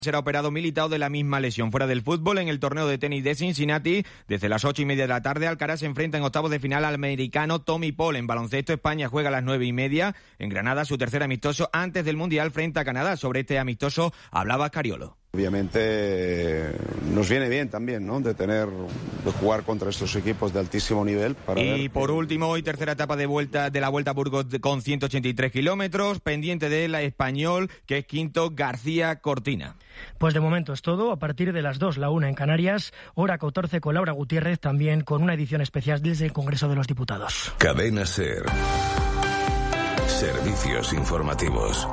Será operado Militao de la misma lesión. Fuera del fútbol, en el torneo de tenis de Cincinnati, desde las 8:30 de la tarde, Alcaraz se enfrenta en octavos de final al americano Tommy Paul. En baloncesto, España juega a las 9:30 en Granada, su tercer amistoso antes del Mundial frente a Canadá. Sobre este amistoso hablaba Scariolo. Obviamente nos viene bien también, ¿no?, de jugar contra estos equipos de altísimo nivel. Por último, hoy tercera etapa de la Vuelta a Burgos con 183 kilómetros, pendiente del español, que es quinto, García Cortina. Pues de momento es todo. A partir de las 2, la 1 en Canarias, hora 14 con Laura Gutiérrez, también con una edición especial desde el Congreso de los Diputados. Cadena SER. Servicios informativos.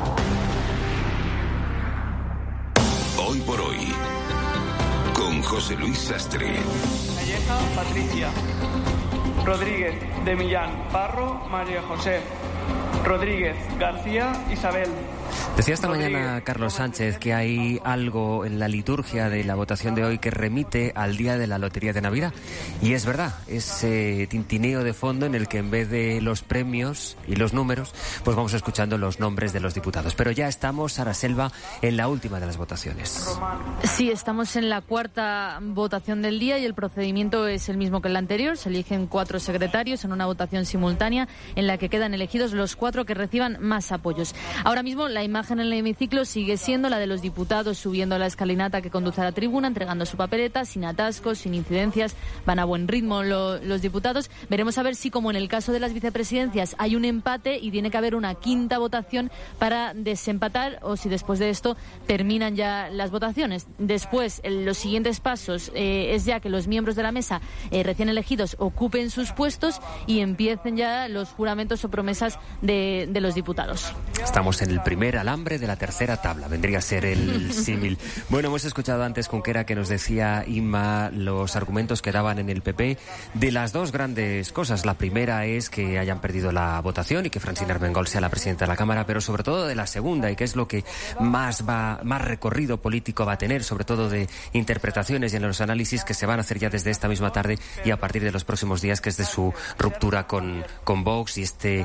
Hoy por hoy, con José Luis Sastre. Calleja, Patricia. Rodríguez, de Millán, Parro, María José. Rodríguez, García, Isabel. Decía esta mañana Carlos Sánchez que hay algo en la liturgia de la votación de hoy que remite al día de la Lotería de Navidad. Y es verdad, ese tintineo de fondo en el que en vez de los premios y los números, pues vamos escuchando los nombres de los diputados. Pero ya estamos, Sara Selva, en la última de las votaciones. Sí, estamos en la cuarta votación del día y el procedimiento es el mismo que el anterior. Se eligen 4 secretarios en una votación simultánea en la que quedan elegidos los 4 que reciban más apoyos. Ahora mismo la imagen en el hemiciclo sigue siendo la de los diputados subiendo la escalinata que conduce a la tribuna, entregando su papeleta, sin atascos, sin incidencias, van a buen ritmo los diputados. Veremos a ver si, como en el caso de las vicepresidencias, hay un empate y tiene que haber una quinta votación para desempatar, o si después de esto terminan ya las votaciones. Después, los siguientes pasos es ya que los miembros de la mesa recién elegidos ocupen sus puestos y empiecen ya los juramentos o promesas de los diputados. Estamos en el primer alambre de la tercera tabla, vendría a ser el símil. Bueno, hemos escuchado antes con Kera que nos decía Inma los argumentos que daban en el PP de las dos grandes cosas. La primera es que hayan perdido la votación y que Francina Armengol sea la presidenta de la Cámara, pero sobre todo de la segunda, y que es lo que más recorrido político va a tener, sobre todo de interpretaciones y en los análisis que se van a hacer ya desde esta misma tarde y a partir de los próximos días, que es de su ruptura con Vox y esta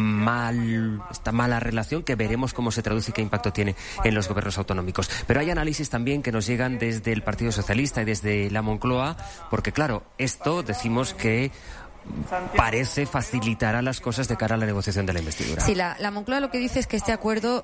mala relación que veremos cómo se traduce y qué impacto tiene en los gobiernos autonómicos. Pero hay análisis también que nos llegan desde el Partido Socialista y desde la Moncloa, porque claro, esto decimos que parece facilitará las cosas de cara a la negociación de la investidura. Sí, la Moncloa lo que dice es que este acuerdo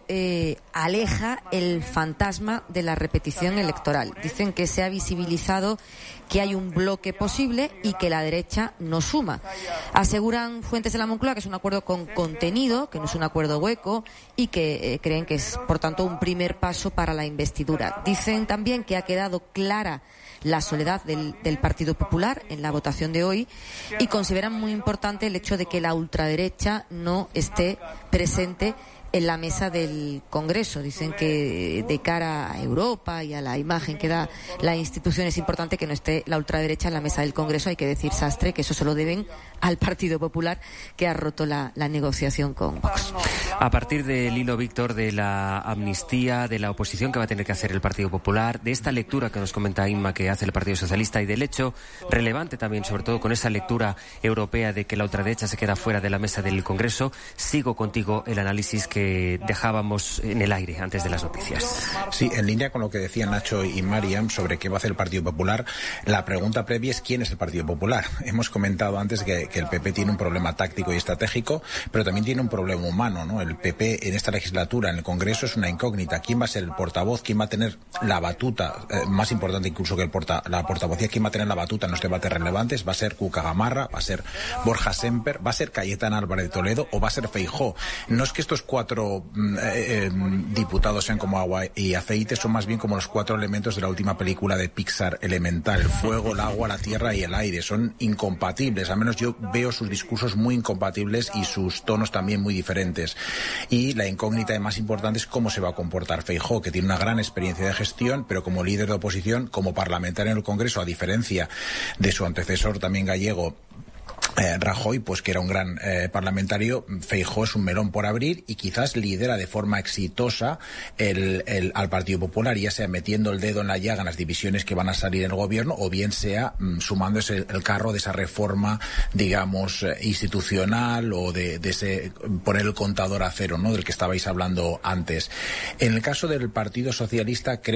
aleja el fantasma de la repetición electoral. Dicen que se ha visibilizado que hay un bloque posible y que la derecha no suma. Aseguran fuentes de la Moncloa que es un acuerdo con contenido, que no es un acuerdo hueco y que creen que es, por tanto, un primer paso para la investidura. Dicen también que ha quedado clara la soledad del Partido Popular en la votación de hoy y consideran muy importante el hecho de que la ultraderecha no esté presente en la mesa del Congreso. Dicen que de cara a Europa y a la imagen que da la institución es importante que no esté la ultraderecha en la mesa del Congreso. Hay que decir, Sastre, que eso se lo deben al Partido Popular, que ha roto la negociación con Vox. A partir del hilo, Víctor, de la amnistía, de la oposición que va a tener que hacer el Partido Popular, de esta lectura que nos comenta Inma que hace el Partido Socialista y del hecho relevante también, sobre todo con esa lectura europea de que la ultraderecha se queda fuera de la mesa del Congreso, sigo contigo el análisis que dejábamos en el aire antes de las noticias. Sí, en línea con lo que decían Nacho y Mariam sobre qué va a hacer el Partido Popular, la pregunta previa es ¿quién es el Partido Popular? Hemos comentado antes que el PP tiene un problema táctico y estratégico, pero también tiene un problema humano, ¿no? El PP en esta legislatura, en el Congreso, es una incógnita. ¿Quién va a ser el portavoz? ¿Quién va a tener la batuta? Más importante incluso que la portavocía, ¿quién va a tener la batuta en los debates relevantes? ¿Va a ser Cuca Gamarra? ¿Va a ser Borja Semper? ¿Va a ser Cayetana Álvarez de Toledo? ¿O va a ser Feijóo? No es que estos 4 diputados sean como agua y aceite, son más bien como los 4 elementos de la última película de Pixar, Elemental: el fuego, el agua, la tierra y el aire. Son incompatibles, al menos yo veo sus discursos muy incompatibles y sus tonos también muy diferentes. Y la incógnita más importante es cómo se va a comportar Feijóo, que tiene una gran experiencia de gestión, pero como líder de oposición, como parlamentario en el Congreso, a diferencia de su antecesor también gallego, Rajoy, pues que era un gran parlamentario. Feijóo es un melón por abrir y quizás lidera de forma exitosa al Partido Popular, ya sea metiendo el dedo en la llaga en las divisiones que van a salir en el gobierno, o bien sea sumándose el carro de esa reforma, digamos, institucional, o de ese poner el contador a cero, ¿no?, del que estabais hablando antes. En el caso del Partido Socialista, creo